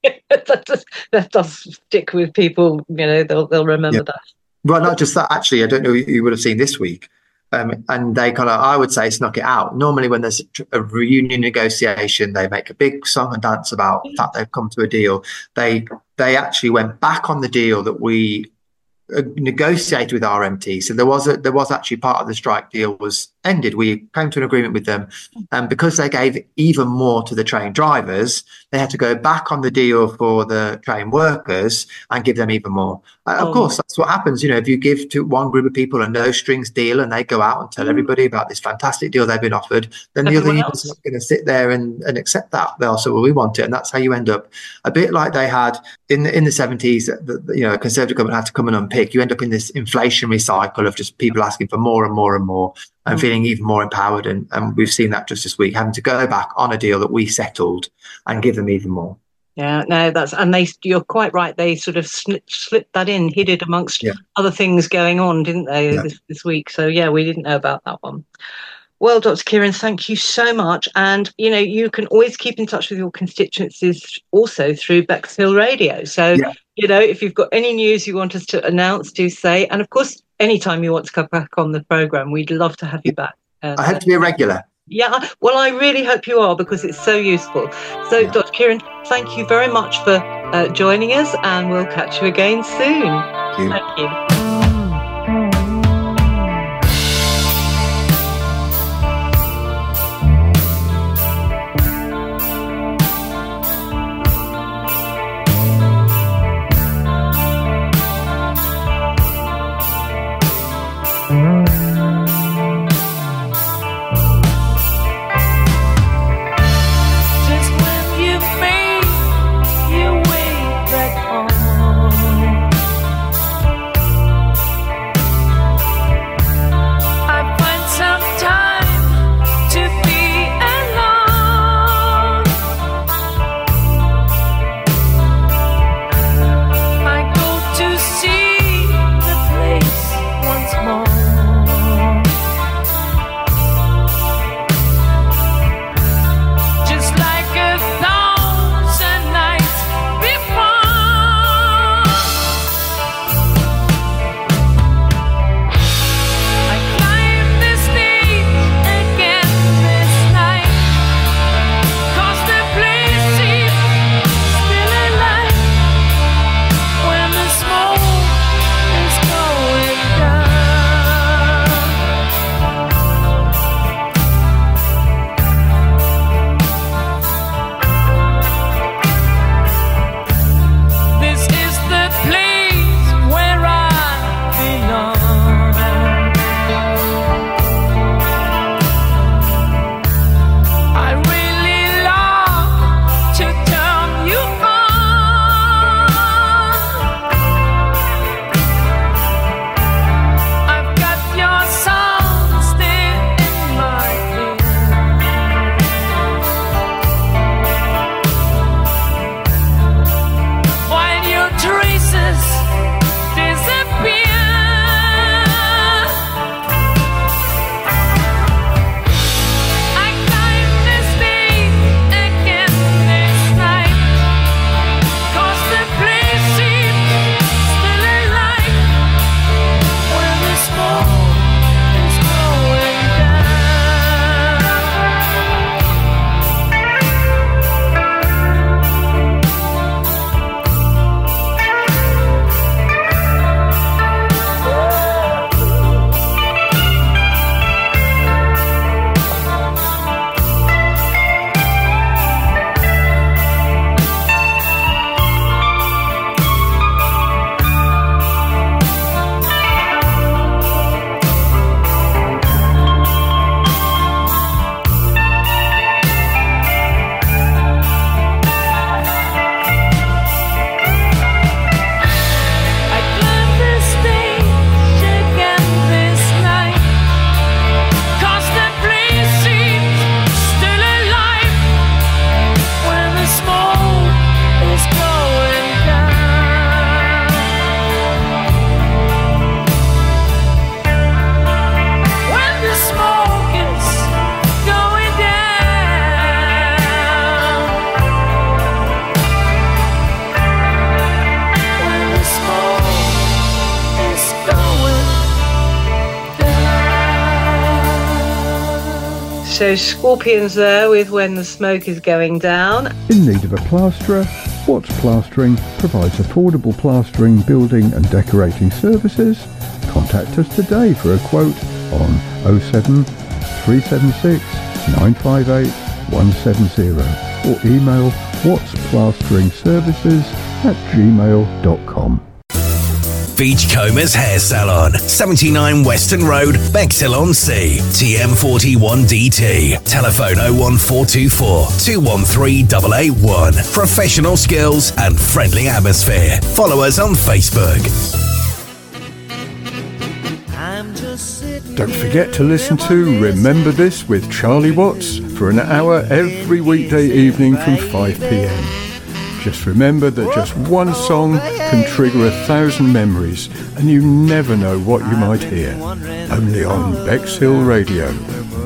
that does stick with people, they'll remember that. Well, not just that, actually, I don't know if you would have seen this week, and they kind of, I would say, snuck it out. Normally when there's a reunion negotiation, they make a big song and dance about the fact they've come to a deal. They actually went back on the deal that we negotiated with RMT. So there was actually part of the strike deal was ended. We came to an agreement with them, and because they gave even more to the train drivers, they had to go back on the deal for the train workers and give them even more. Of course, that's what happens. If you give to one group of people a no strings deal and they go out and tell everybody about this fantastic deal they've been offered, then the other union's not going to sit there and accept that. They'll say, well, we want it. And that's how you end up, a bit like they had in the 70s, a Conservative government had to come and unpick. You end up in this inflationary cycle of just people asking for more and more and more, and feeling even more empowered. And we've seen that just this week, having to go back on a deal that we settled and give them even more. Yeah, no, you're quite right. They sort of slipped that in, hid it amongst other things going on, didn't they, this week? So, we didn't know about that one. Well, Dr. Kieran, thank you so much. And, you can always keep in touch with your constituencies also through Bexhill Radio. So, if you've got any news you want us to announce, do say. And, of course, anytime you want to come back on the programme, we'd love to have you back. I hope to be a regular. Yeah, well, I really hope you are, because it's so useful. So, Dr. Kieran, thank you very much for joining us, and we'll catch you again soon. Thank you. So Scorpions there with When the Smoke is Going Down. In need of a plasterer? Watts Plastering provides affordable plastering, building and decorating services. Contact us today for a quote on 07 376 958 170 or email wattsplasteringservices@gmail.com. Beachcombers Hair Salon, 79 Western Road, Bexhill-on-Sea, TM41DT. Telephone 01424 213 881. Professional skills and friendly atmosphere. Follow us on Facebook. Don't forget to listen to Remember This with Charlie Watts for an hour every weekday evening from 5 p.m. Just remember that just one song can trigger 1,000 memories, and you never know what you might hear. Only on Bexhill Radio.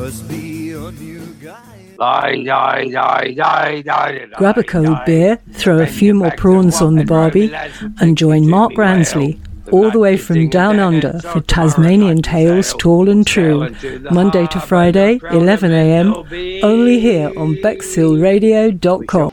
Grab a cold beer, throw a few more prawns on the barbie, and join Mark Ransley all the way from Down Under for Tasmanian Tales Tall and True, Monday to Friday, 11 a.m, only here on BexhillRadio.com.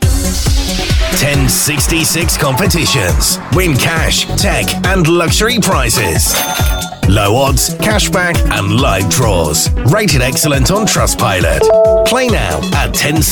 1066 competitions. Win cash, tech and luxury prizes. Low odds, cashback and live draws. Rated excellent on Trustpilot. Play now at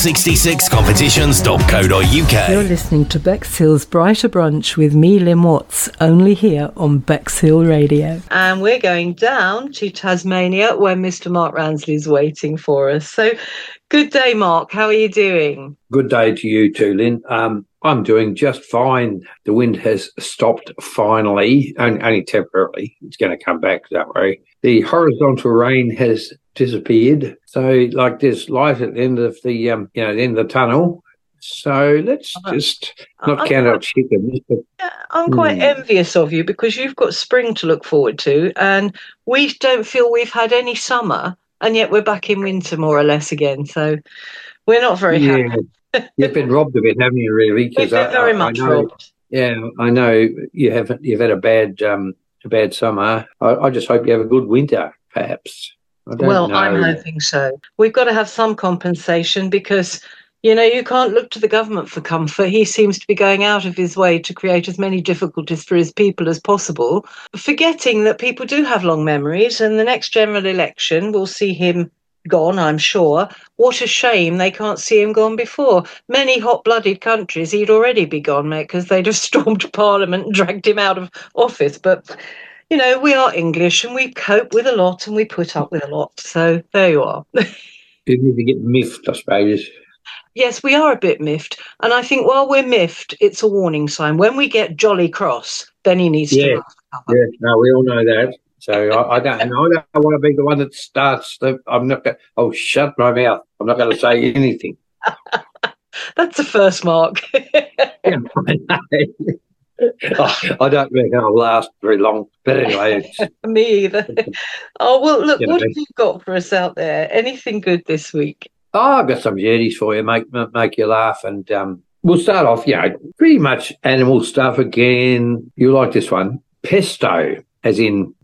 1066competitions.co.uk. You're listening to Bexhill's Brighter Brunch with me, Lynn Watts, only here on Bexhill Radio. And we're going down to Tasmania where Mr. Mark Ransley is waiting for us. So good day, Mark. How are you doing? Good day to you too, Lynn. I'm doing just fine. The wind has stopped finally, only temporarily. It's going to come back, don't worry. The horizontal rain has disappeared. So, like, there's light at the end of the, the end of the tunnel. So let's just not count our chickens. I'm quite envious of you because you've got spring to look forward to, and we don't feel we've had any summer, and yet we're back in winter more or less again. So we're not very happy. You've been robbed a bit, haven't you? Really? We've been very much robbed. Yeah, I know you haven't. You've had a bad summer. I just hope you have a good winter, perhaps. I don't know. I'm hoping so. We've got to have some compensation because, you can't look to the government for comfort. He seems to be going out of his way to create as many difficulties for his people as possible, forgetting that people do have long memories, and the next general election will see him gone, I'm sure. What a shame they can't see him gone before. Many hot-blooded countries he'd already be gone, mate, because they'd have stormed Parliament and dragged him out of office. But, we are English and we cope with a lot and we put up with a lot. So there you are. You need to get miffed, I suppose. Yes, we are a bit miffed. And I think while we're miffed, it's a warning sign. When we get jolly cross, then he needs to... Yeah, no, we all know that. So I don't want to be the one that starts. I'm not going. Oh, shut my mouth! I'm not going to say anything. That's the first, Mark. I don't reckon I'll last very long. But anyway, me either. Oh well, look, what have you got for us out there? Anything good this week? Oh, I've got some journeys for you, make you laugh, and we'll start off. Pretty much animal stuff again. You'll like this one, pesto, as in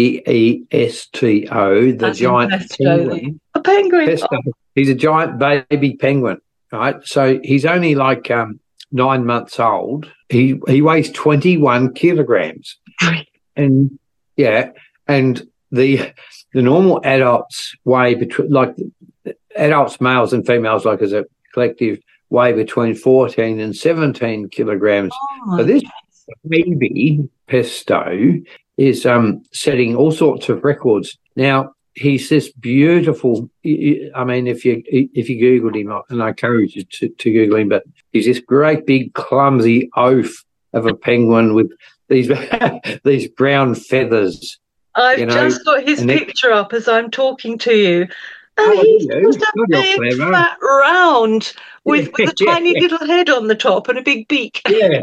Pesto, the giant penguin. A penguin. Pesto. He's a giant baby penguin, right? So he's only like 9 months old. He weighs 21 kilograms, and the normal adults weigh between, like, adults, males and females, like as a collective, weigh between 14 and 17 kilograms. So this baby Pesto is setting all sorts of records. Now, he's this beautiful, I mean, if you Googled him, and I encourage you to Google him, but he's this great big clumsy oaf of a penguin with these these brown feathers. I've just got his picture up as I'm talking to you. And he's just a big fat round with a tiny little head on the top and a big beak. Yeah.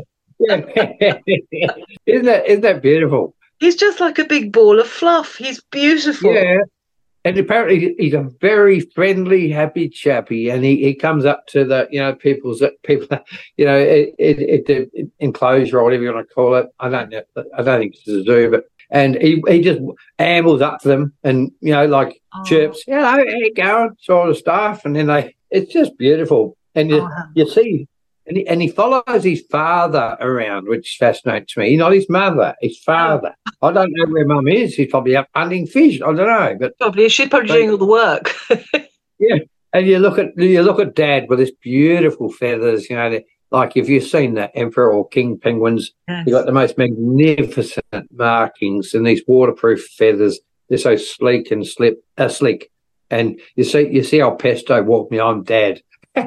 Isn't that beautiful? He's just like a big ball of fluff. He's beautiful. Yeah. And apparently he's a very friendly, happy chappy, and he comes up to the people the enclosure or whatever you want to call it. I don't know. I don't think it's a zoo, but and he just ambles up to them and chirps, how you going, sort of stuff, and then it's just beautiful, and you see. And he follows his father around, which fascinates me. Not his mother, his father. I don't know where Mum is. He's probably up hunting fish. I don't know, but she's probably doing all the work. Yeah, and you look at Dad with his beautiful feathers. Like if you've seen the emperor or king penguins, You've got the most magnificent markings and these waterproof feathers. They're so sleek and sleek. And you see how Pesto walked me on Dad.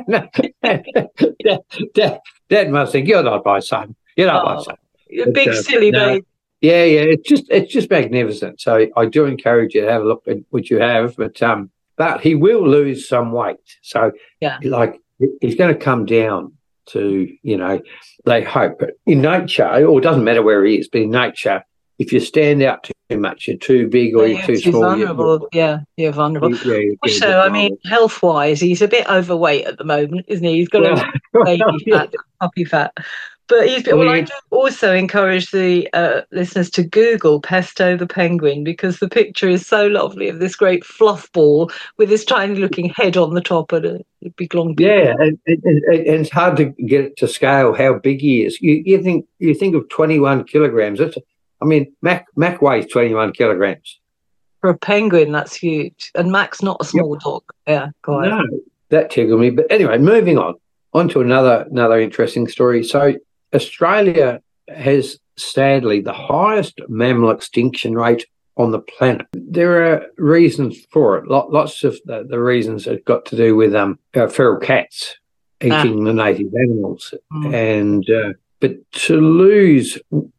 Dad must think you're not my son. You're not my son. You're a big silly babe. Yeah. It's just magnificent. So I do encourage you to have a look at what you have. But he will lose some weight. So he's going to come down to they hope. But in nature, or it doesn't matter where he is, but in nature, if you stand out too much, you're too big or you're too small. Vulnerable. You're vulnerable. Also, I mean, health-wise, he's a bit overweight at the moment, isn't he? He's got a baby fat, puppy fat. But I do also encourage the listeners to Google Pesto the penguin, because the picture is so lovely of this great fluff ball with this tiny-looking head on the top and a big long beak. Yeah, and it's hard to get it to scale how big he is. You think of 21 kilograms. Mac weighs 21 kilograms. For a penguin, that's huge. And Mac's not a small dog. Yeah, quite. No, that tickled me. But anyway, moving on to another interesting story. So Australia has sadly the highest mammal extinction rate on the planet. There are reasons for it. Lots of the reasons have got to do with feral cats eating the native animals. And but to lose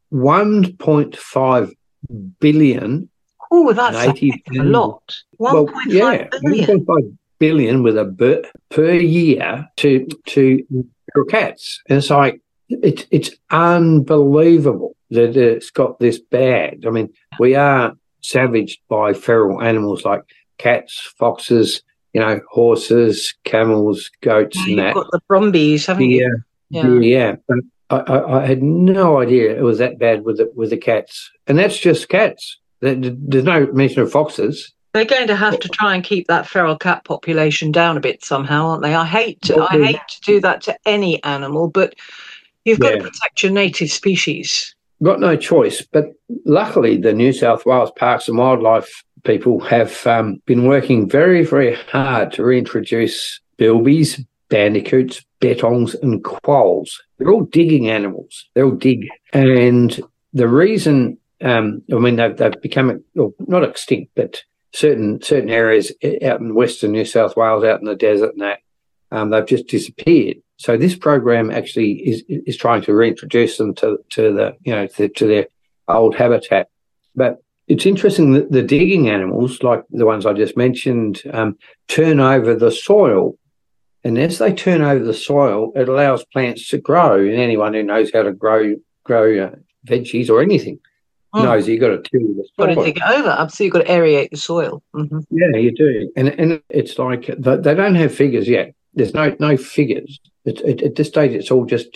1.5 billion. Oh, that's a lot. 1.5 billion. 1.5 billion with a B per year to cats. And it's like, it's unbelievable that it's got this bad. I mean, we are savaged by feral animals like cats, foxes, horses, camels, goats, and that. You've got the Brumbies, haven't you? Yeah. But I had no idea it was that bad with the cats, and that's just cats. There's no mention of foxes. They're going to have to try and keep that feral cat population down a bit somehow, aren't they? I hate to do that to any animal, but you've got to protect your native species. Got no choice. But luckily, the New South Wales Parks and Wildlife people have been working very, very hard to reintroduce bilbies, bandicoots, bettongs and quolls. They're all digging animals. They all dig. And the reason, they've become, not extinct, but certain areas out in Western New South Wales, out in the desert and that, they've just disappeared. So this program actually is trying to reintroduce them to their old habitat. But it's interesting that the digging animals, like the ones I just mentioned, turn over the soil. And as they turn over the soil, it allows plants to grow. And anyone who knows how to grow veggies or anything knows you've got to till the soil. Got to dig it over. Absolutely, you've got to aerate the soil. Mm-hmm. Yeah, you do. And it's like they don't have figures yet. There's no figures. At this stage, it's all just,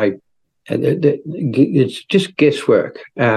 it's just guesswork.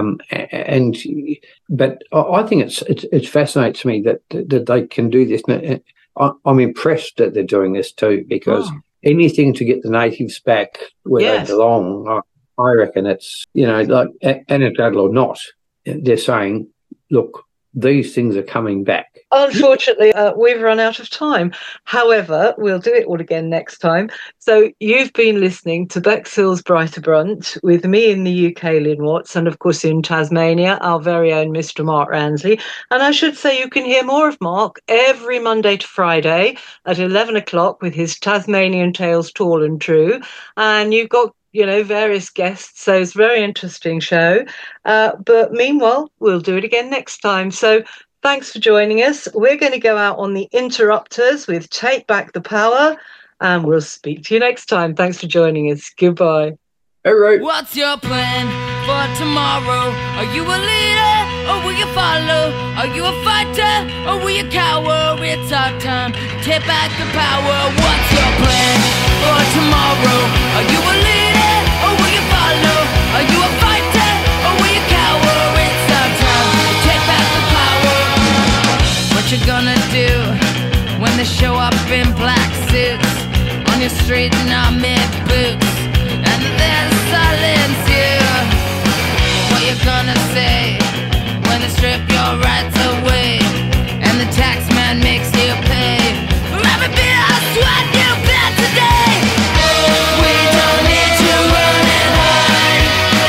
But I think it fascinates me that they can do this. I'm impressed that they're doing this too, because anything to get the natives back where they belong, I reckon it's, like anecdotal or not, they're saying, look, these things are coming back. Unfortunately, we've run out of time. However, we'll do it all again next time. So you've been listening to Bexhill's Brighter Brunch with me in the UK, Lynn Watts, and of course in Tasmania, our very own Mr. Mark Ransley. And I should say you can hear more of Mark every Monday to Friday at 11 o'clock with his Tasmanian Tales Tall and True. And you've got various guests, so it's a very interesting show. But meanwhile, we'll do it again next time. So thanks for joining us. We're going to go out on the Interrupters with Take Back the Power, and we'll speak to you next time. Thanks for joining us. Goodbye. All right. What's your plan for tomorrow? Are you a leader or will you follow? Are you a fighter or will you cower? It's our time to take back the power. What's your plan for tomorrow? Are you a leader or will you follow? Are you a fighter or will you cower? It's our time to take back the power. What you gonna do when they show up in black suits on your street in our mid boots and then silence you? What you gonna say when they strip your rights away and the tax man makes you pay for every bit of sweat you bled today? We don't need to run and hide.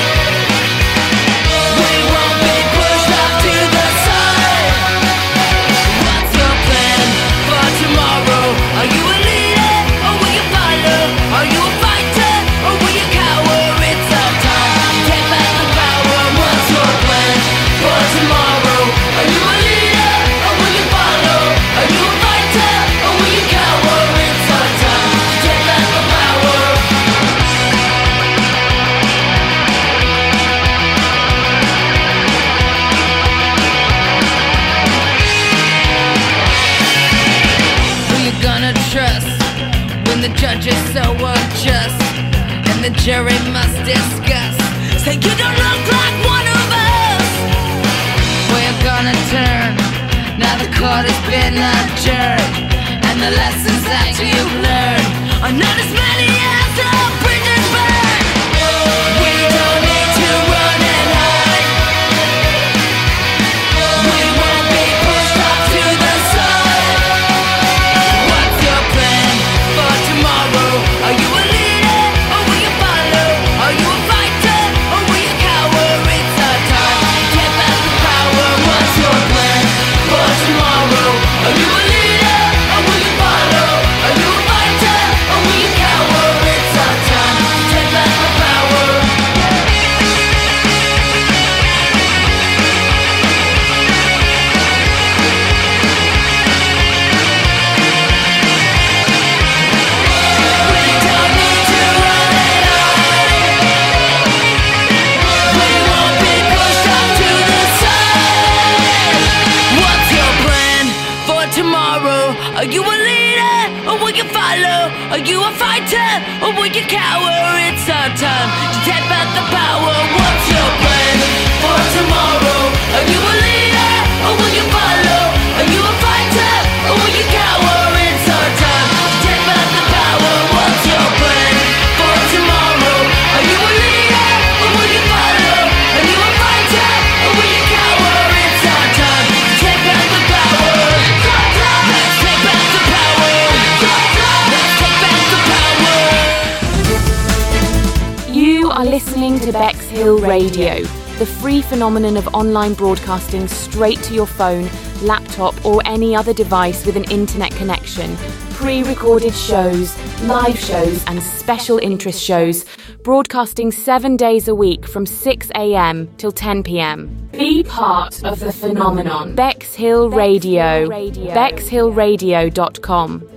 We won't be pushed off to the side. What's your plan for tomorrow? Are you a leader or will you follow? Are you a fighter or will you cower? It's our time to take back the power. What's your plan for tomorrow? Are you a leader or will you follow? Are you a fighter or will you cower? It's our time to take back the power. Who you gonna trust when the judge is so unjust and the jury must discuss? Say you don't look like one of us. Where you gonna turn? Now the court has been adjourned and the lessons that you've learned are not as many as the bridges burn. We don't need to run and hide. We won't be pushed off to the side. What's your plan for tomorrow? Are you a leader or will you follow? Are you a fighter or will you cower? It's our time to take back the power. What's your plan for tomorrow? Are you a leader or will you follow? Are you a fighter or will you cower? It's our time to take back the power. We don't need to run and hide. We won't be pushed off to the side. What's your plan for tomorrow? Are you a leader or will you follow? Are you a fighter or will you cower? It's our time to take back the power. What's your plan for tomorrow? Are you a leader or will you follow? Are you a fighter or will you cower? It's our time to take back the power. What's your plan for tomorrow? Are you a leader or will you follow? Are you a fighter or will you cower? It's our time to take back the power. Let's take back the power. Let's take back the power. You are listening to Bexhill Radio, the free phenomenon of online broadcasting straight to your phone, laptop or any other device with an internet connection. Pre-recorded shows, live shows and special interest shows, broadcasting 7 days a week from 6 a.m. till 10 p.m. Be part of the phenomenon. Bexhill Radio. BexhillRadio.com.